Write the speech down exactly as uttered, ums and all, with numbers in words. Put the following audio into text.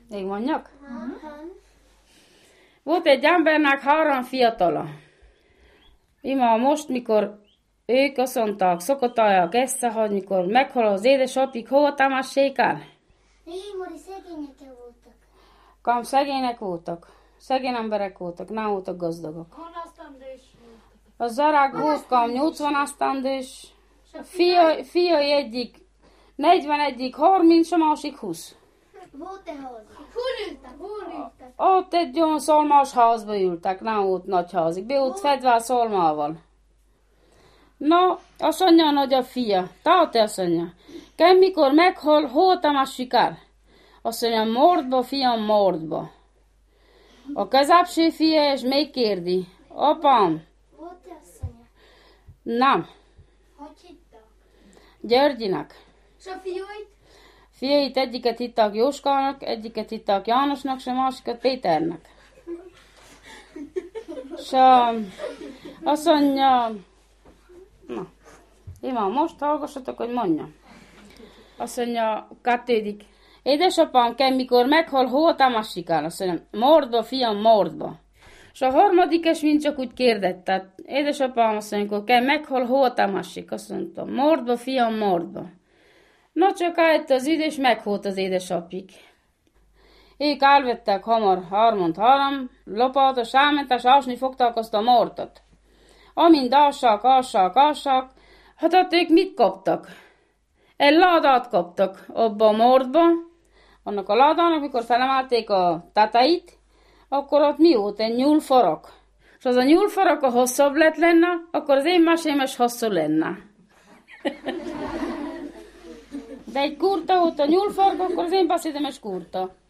Még mondjak? Aha. Volt egy embernek három fiatala. Ima most, mikor ők azt mondták, szokották összehagyni, mikor meghal az édesapjuk, hova támassék el? Régmúri szegények voltak. Kam szegények voltak. Szegény emberek voltak, nem voltak gazdagok. A zarák volt kam nyolcvan esztendős, fia, fiai egyik negyvenegy, harminc, a másik húsz. Volt-e ház? Hol ültek? Hol ültek? Ott egy olyan szolmás házba ültek, nem volt nagy házik, be volt fedve a szolmával. Na, azt mondja, hogy a fia, tehát azt mondja, kell mikor meghal, hol támassuk el? Azt mondja, mordba, fiam, mordba. A középső fia, és még kérdi, apám, Volt-e asszonya? nem, Hogy hitta? Györgyinek. És a fiúit? Fiait egyiket hitták Jóskának, egyiket hitták Jánosnak, és a másikat Péternek. És uh, azt mondja, na, Ima, most hallgassatok, hogy mondja. Azt mondja, kettődik, édesapám, kell mikor meghal, hol támassik el? Azt mondja, mordba, fiam, mordba. És a harmadik es mind csak úgy kérdett, tehát édesapám, azt mondja, amikor kell meghal, hol támassik? Azt mondta, mordba, fiam, mordba. Na csak állt az idő, és meghalt az édesapjuk. Ők elvettek hamar harmont három, lopátos, elmentek, ásni fogták azt a mortot. Amint ássák, ássák, ássák, hát ott ők mit kaptak? Egy ládát kaptak abba a mortba, annak a ládának, mikor felemelték a tetejét, akkor ott mi volt? Egy nyúlfarak. És az a nyúlfarak, ha hosszabb lett lenne, akkor az én mesém is hosszú lenne. De egy kurta volt a nyúlfark, akkor az én beszédem is kurta.